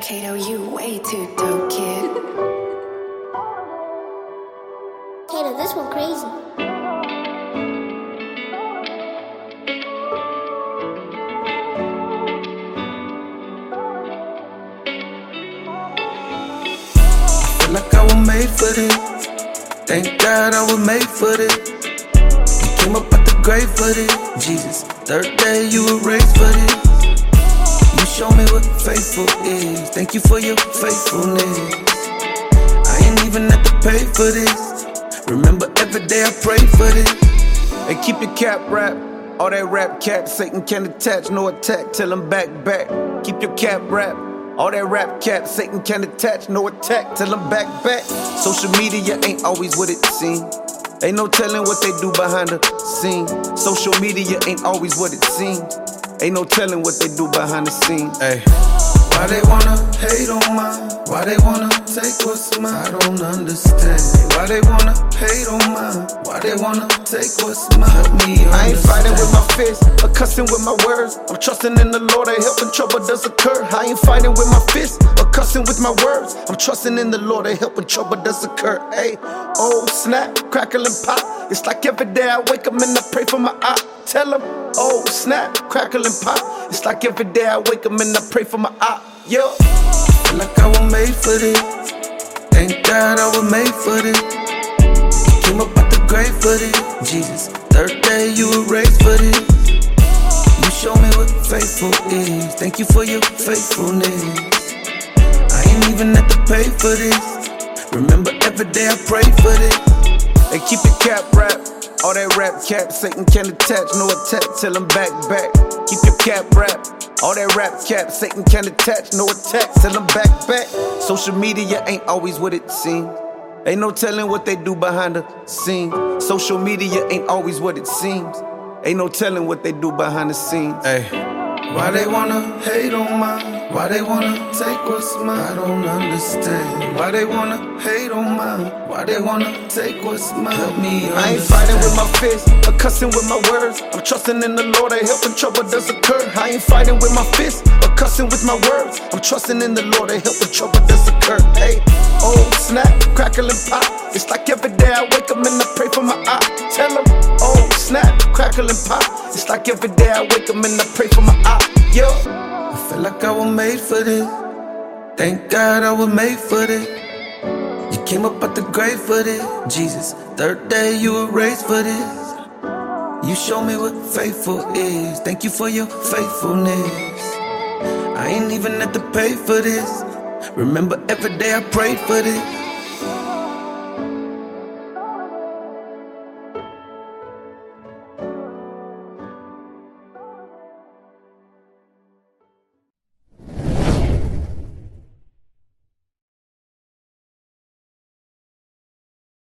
Kato, you way too dope, kid. Kato, this one crazy. Feel like I was made for this. Thank God I was made for this. You came up out the grave for this. Jesus, third day you were raised for this. You show me what faithful is. Thank you for your faithfulness. I ain't even have to pay for this. Remember every day I pray for this. Hey, keep your cap wrapped. All that rap cap, Satan can't attach, no attack till I'm back. Keep your cap wrapped. All that rap cap, Satan can't attach, no attack till I'm back. Social media ain't always what it seems. Ain't no telling what they do behind the scenes. Social media ain't always what it seems. Ain't no telling what they do behind the scenes. Hey, why they wanna hate on mine? Why they wanna take what's mine? I don't understand. Why they wanna hate on mine? Why they wanna take what's mine? Help me understand. I ain't fighting with my fists or cussing with my words. I'm trusting in the Lord that help when trouble does occur. I ain't fighting with my fists or cussing with my words. I'm trusting in the Lord that help when trouble does occur. Hey, oh snap, crackle and pop. It's like every day I wake up and I pray for my eye. Tell 'em, oh snap, crackle and pop. It's like every day I wake up and I pray for my eye. Yeah. Feel like I was made for this. Thank God I was made for this. You came up out the grave for this. Jesus, third day you were raised for this. You show me what faithful is. Thank you for your faithfulness. I ain't even have to pay for this. Remember every day I pray for this. Hey, keep your cap wrapped. All that rap cap, Satan can't attach, no attack till I'm back. Keep your cap wrapped. All that rap cap, Satan can't attach, no attack till I'm back. Social media ain't always what it seems. Ain't no telling what they do behind the scenes. Social media ain't always what it seems. Ain't no telling what they do behind the scenes. Hey, why they wanna hate on mine? Why they wanna take what's mine? I don't understand. Why they wanna hate on mine? Why they wanna take what's mine? Help me understand. I ain't fighting with my fists or cussing with my words. I'm trusting in the Lord that help when trouble does occur. I ain't fighting with my fists or cussing with my words. I'm trusting in the Lord that help when trouble does occur. Hey, oh snap, crackle and pop. It's like every day I wake up and I pray for my eye. Tell 'em, oh snap, crackle and pop. It's like every day I wake up and I pray for my eye. Yeah. I feel like I was made for this. Thank God I was made for this. You came up out the grave for this. Jesus, third day you were raised for this. You show me what faithful is. Thank you for your faithfulness. I ain't even have to pay for this. Remember every day I prayed for this.